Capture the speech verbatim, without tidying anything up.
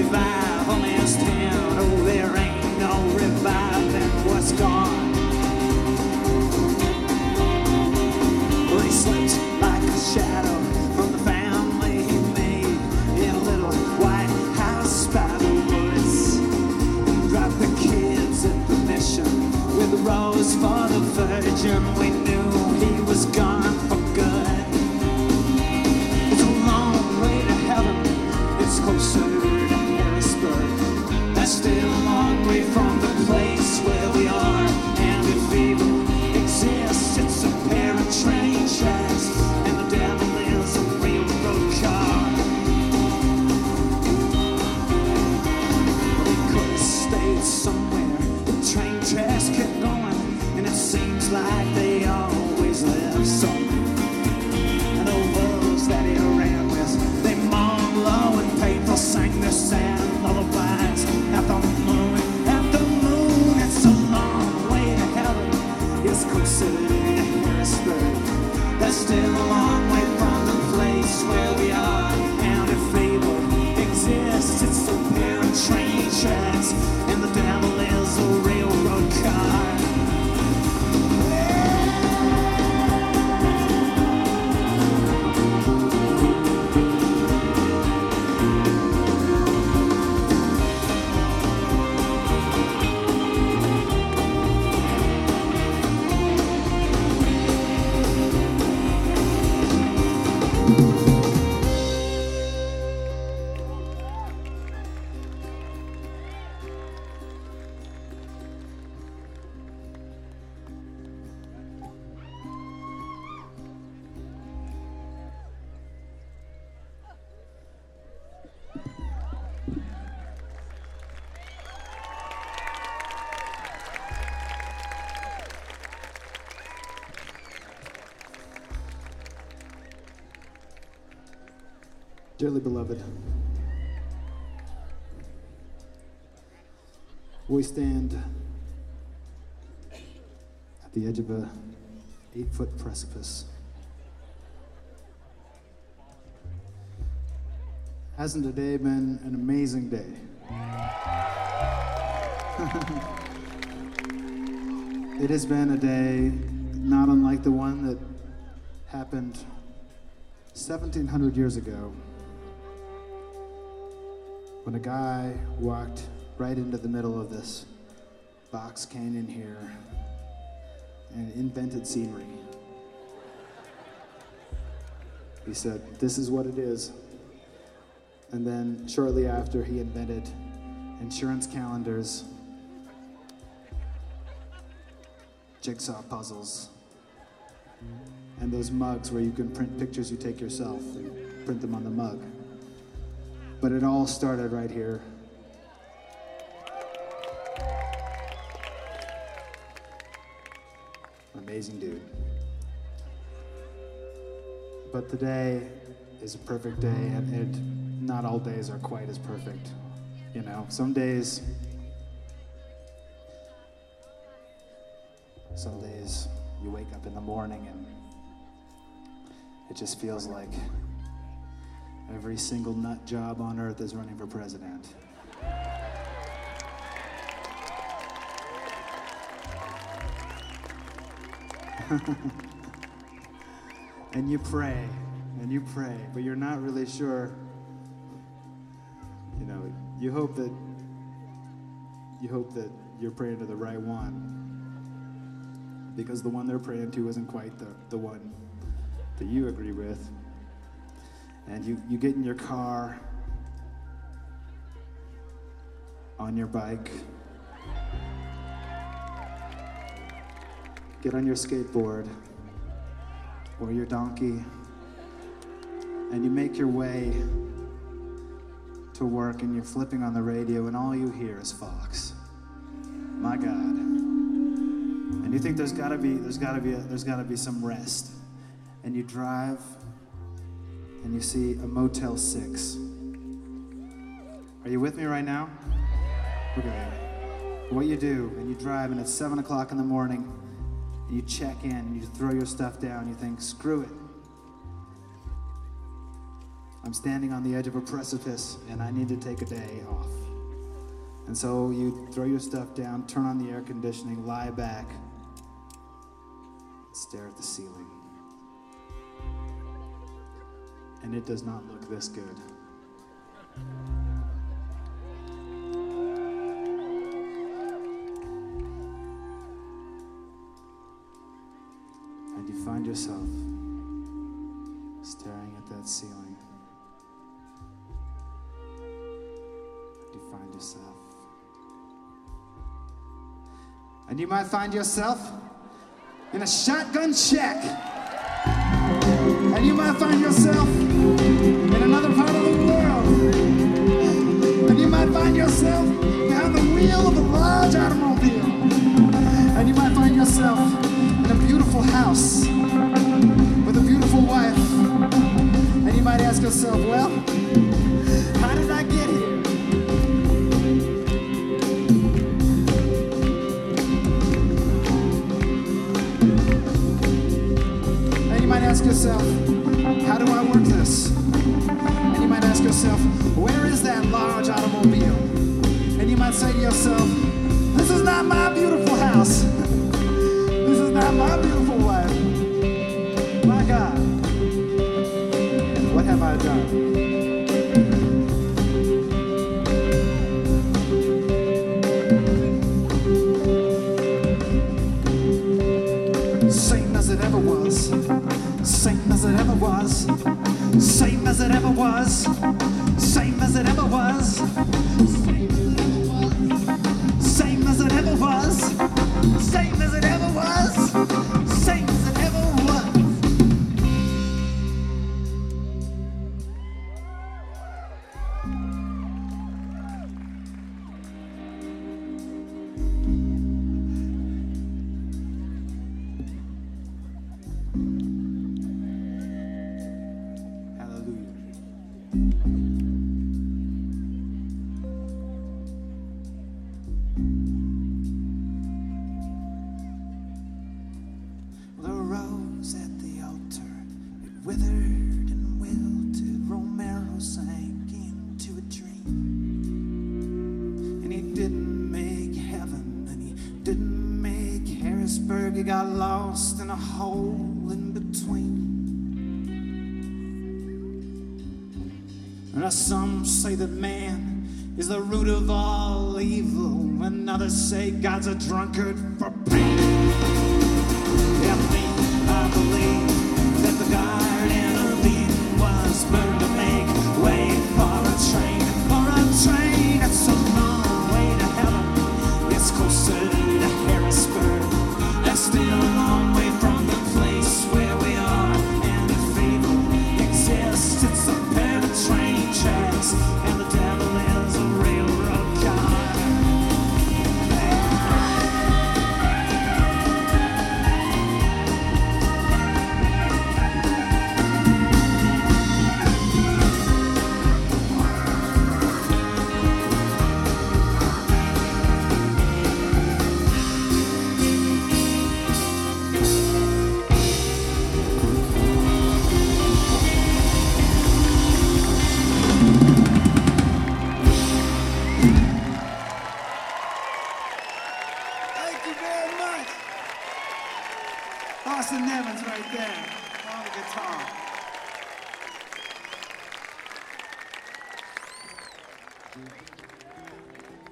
revival is down. Oh, there ain't no reviving what's gone. Well, he slipped like a shadow from the family he made in a little white house by the woods. He dropped the kids at the mission with a rose for the Virgin. We knew he was gone for good. It's a long way to heaven, it's closer to Harrisburg. That's still a long way from the place where we are. And if evil exists, it's a pair of train tracks, and the devil is a railroad car. We could have stayed somewhere, the train tracks kept going, and it seems like they always left somewhere. And the wolves that he ran with, they mourned low and painful, sang their sad lullabies at the moon, at the moon. It's a long way to heaven, it's considered Harrisburg. That's still a long way from the place where we are. And if evil exists, it's a pair of train tracks, and the devil is a railroad car. Dearly beloved, we stand at the edge of a eight-foot precipice. Hasn't today been an amazing day? It has been a day not unlike the one that happened seventeen hundred years ago, when a guy walked right into the middle of this box canyon here and invented scenery. He said, "This is what it is." And then shortly after, he invented insurance calendars, jigsaw puzzles, and those mugs where you can print pictures you take yourself and print them on the mug. But it all started right here. Amazing dude. But today is a perfect day, and it, not all days are quite as perfect. You know, some days, some days you wake up in the morning and it just feels like every single nut job on earth is running for president. And you pray, and you pray, but you're not really sure. You know, you hope that you hope that you're praying to the right one, because the one they're praying to isn't quite the, the one that you agree with. And you, you get in your car, on your bike, get on your skateboard or your donkey, and you make your way to work, and you're flipping on the radio, and all you hear is Fox. My God. And you think there's gotta be, there's gotta be, a, there's gotta be some rest. And you drive, and you see a Motel six. Are you with me right now? Okay. What you do, and you drive, and it's seven o'clock in the morning, and you check in, and you throw your stuff down, you think, screw it. I'm standing on the edge of a precipice and I need to take a day off. And so you throw your stuff down, turn on the air conditioning, lie back, stare at the ceiling. And it does not look this good. And you find yourself staring at that ceiling. You find yourself. And you might find yourself in a shotgun shack. And you might find yourself in another part of the world. And you might find yourself behind the wheel of a large automobile. And you might find yourself in a beautiful house with a beautiful wife. And you might ask yourself, well, how did I get here? And you might ask yourself, how do I work this? And you might ask yourself, where is that large automobile? And you might say to yourself, this is not my beautiful house. This is not my beautiful wife. My God, what have I done? Same as it ever was. Same as it ever was. Same as it ever was. Same as it ever was. Same as it ever was. Same as it ever was. Same as it ever was. The rose at the altar, it withered and wilted. Romero sank into a dream. And he didn't make heaven, and he didn't make Harrisburg. He got lost in a hole in between. And some say that man is the root of all evil, and others say God's a drunkard for pain. Yeah, me, I believe that the Garden of Eden was burned to make way for a train, for a train. It's a long way to heaven. It's closer to Harrisburg. That's still a long way from the place where we are. And if evil exists, it's a pair of train tracks, and the devil is a railroad car. Thank you very much. Austin Evans right there on the guitar.